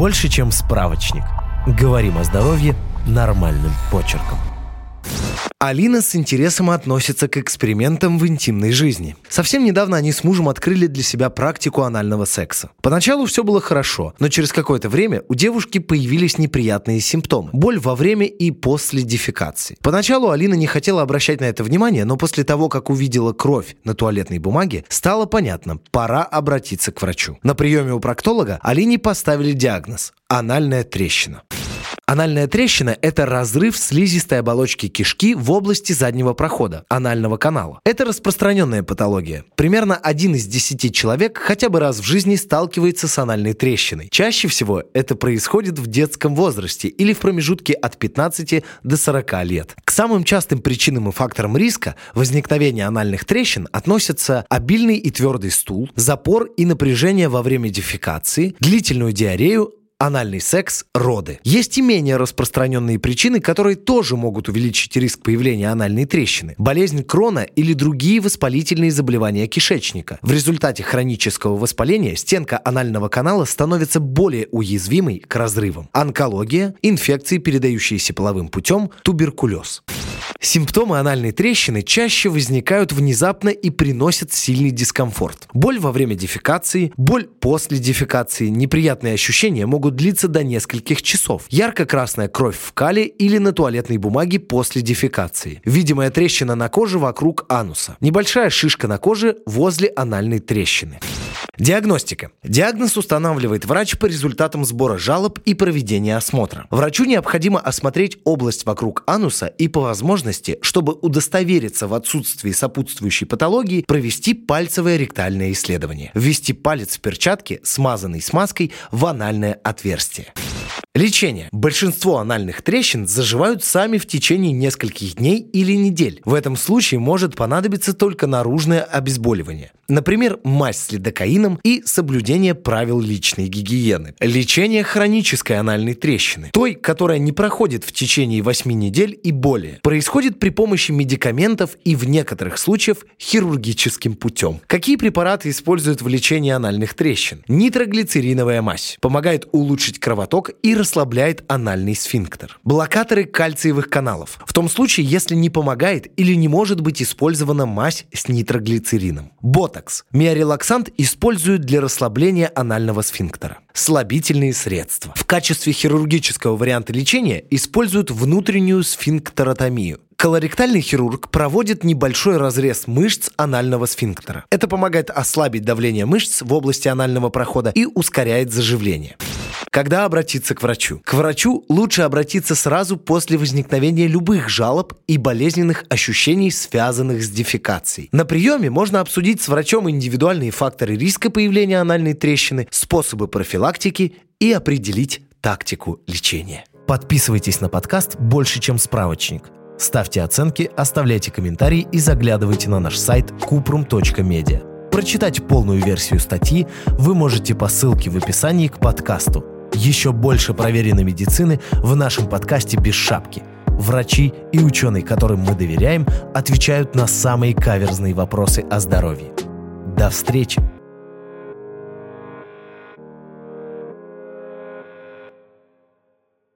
Больше, чем справочник. Говорим о здоровье нормальным почерком. Алина с интересом относится к экспериментам в интимной жизни. Совсем недавно они с мужем открыли для себя практику анального секса. Поначалу все было хорошо, но через какое-то время у девушки появились неприятные симптомы. Боль во время и после дефекации. Поначалу Алина не хотела обращать на это внимание, но после того, как увидела кровь на туалетной бумаге, стало понятно, пора обратиться к врачу. На приеме у проктолога Алине поставили диагноз – анальная трещина. Анальная трещина – это разрыв слизистой оболочки кишки в области заднего прохода, анального канала. Это распространенная патология. Примерно 1 из 10 человек хотя бы раз в жизни сталкивается с анальной трещиной. Чаще всего это происходит в детском возрасте или в промежутке от 15 до 40 лет. К самым частым причинам и факторам риска возникновения анальных трещин относятся обильный и твердый стул, запор и напряжение во время дефекации, длительную диарею, анальный секс, роды. Есть и менее распространенные причины, которые тоже могут увеличить риск появления анальной трещины. Болезнь Крона или другие воспалительные заболевания кишечника. В результате хронического воспаления стенка анального канала становится более уязвимой к разрывам. Онкология, инфекции, передающиеся половым путем, туберкулез. Симптомы анальной трещины чаще возникают внезапно и приносят сильный дискомфорт. Боль во время дефекации, боль после дефекации, неприятные ощущения могут длиться до нескольких часов. Ярко-красная кровь в кале или на туалетной бумаге после дефекации. Видимая трещина на коже вокруг ануса. Небольшая шишка на коже возле анальной трещины. Диагностика. Диагноз устанавливает врач по результатам сбора жалоб и проведения осмотра. Врачу необходимо осмотреть область вокруг ануса и, по возможности, чтобы удостовериться в отсутствии сопутствующей патологии, провести пальцевое ректальное исследование. Ввести палец в перчатке, смазанной смазкой, в анальное отверстие. Лечение. Большинство анальных трещин заживают сами в течение нескольких дней или недель. В этом случае может понадобиться только наружное обезболивание. Например, мазь с лидокаином и соблюдение правил личной гигиены. Лечение хронической анальной трещины, той, которая не проходит в течение 8 недель и более, происходит при помощи медикаментов и в некоторых случаях хирургическим путем. Какие препараты используют в лечении анальных трещин? Нитроглицериновая мазь помогает улучшить кровоток и расслабляет анальный сфинктер. Блокаторы кальциевых каналов. В том случае, если не помогает или не может быть использована мазь с нитроглицерином. Ботокс. Миорелаксант используют для расслабления анального сфинктера. Слабительные средства. В качестве хирургического варианта лечения используют внутреннюю сфинктеротомию. Колоректальный хирург проводит небольшой разрез мышц анального сфинктера. Это помогает ослабить давление мышц в области анального прохода и ускоряет заживление. Когда обратиться к врачу? К врачу лучше обратиться сразу после возникновения любых жалоб и болезненных ощущений, связанных с дефекацией. На приеме можно обсудить с врачом индивидуальные факторы риска появления анальной трещины, способы профилактики и определить тактику лечения. Подписывайтесь на подкаст «Больше, чем справочник». Ставьте оценки, оставляйте комментарии и заглядывайте на наш сайт kuprum.media. Прочитать полную версию статьи вы можете по ссылке в описании к подкасту. Еще больше проверенной медицины в нашем подкасте «Без шапки». Врачи и ученые, которым мы доверяем, отвечают на самые каверзные вопросы о здоровье. До встречи!